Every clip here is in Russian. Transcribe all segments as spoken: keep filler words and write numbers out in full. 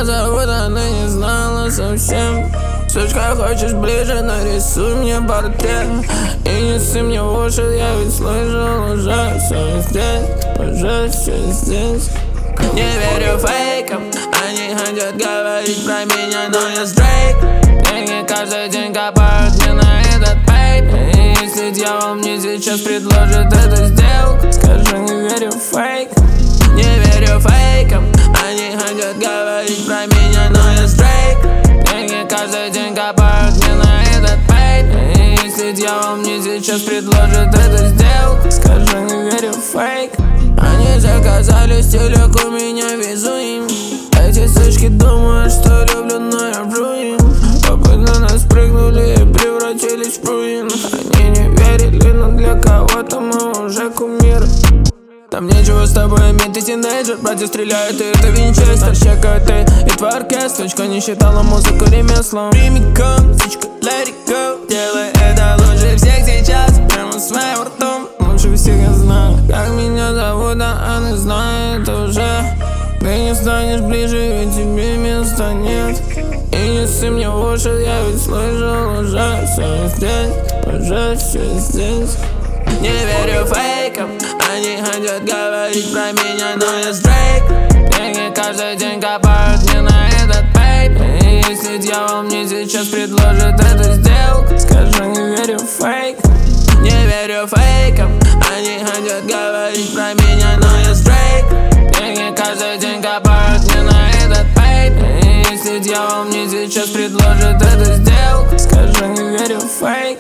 меня зовут, она не знала совсем. Сучка, хочешь ближе, нарисуй мне портрет. И не ссы мне в уши, я ведь слышал уже. Все здесь, уже все здесь. Не верю фейкам, они хотят говорить про меня, но я Дрейк. Деньги каждый день копают мне на этот пейп. И если дьявол мне сейчас предложит эту сделку, скажи, не верю фейк. Не верю фейкам, они хотят говорить про меня, но я Дрейк. Деньги каждый день копают мне на этот пейп. И если дьявол мне сейчас предложит эту сделку, скажи, не верю фейк. Они заказали стилек, у меня везу им. Эти сучки думают, что люблю, но я вру им. Опыт на нас прыгнули и превратились в руин. Они не верили, но для кого-то мы уже кумиры. Там нечего с тобой иметь, ты тинейджер. Братья стреляют, и это винчестер. Щекают ты и твой оркестр. Сучка не считала музыку ремеслом. Прямиком, сучка, let it go. Делай это лучше всех сейчас, прямо своим ртом. Лучше всех я знаю, как меня зовут, а она знает уже. Ты не станешь ближе, ведь тебе места нет. И не ссы мне в уши, я ведь слышал уже. Все здесь, уже все здесь. Не верю фейкам, они хотят говорить про меня, но я Дрейк. Деньги каждый день копают мне на этот пейп. И если дьявол мне сейчас предложит эту сделку, скажи, не верю фейк. Не верю фейкам, они хотят говорить про меня, но я Дрейк. Деньги каждый день копают мне на этот пейп. И если дьявол мне сейчас предложит эту сделку, скажи, не верю фейк.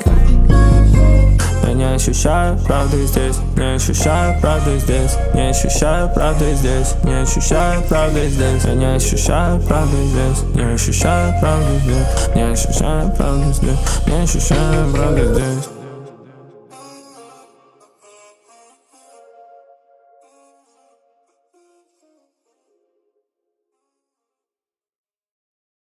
Я не ощущаю правды здесь, не ощущаю правды здесь, не ощущаю правды здесь, не ощущаю правды здесь, я не ощущаю правды здесь, не ощущаю правды здесь, не ощущаю правды здесь, не ощущаю правды здесь.